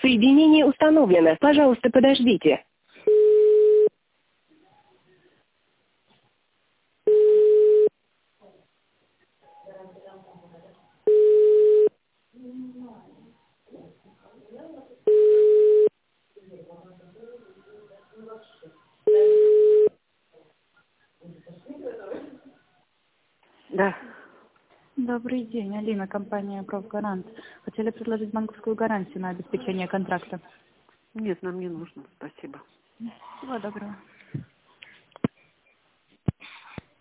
Соединение установлено. Пожалуйста, подождите. Да. Добрый день, Алина, компания «Профгарант». Хотели предложить банковскую гарантию на обеспечение контракта. Нет, нам не нужно. Спасибо. Всего доброго.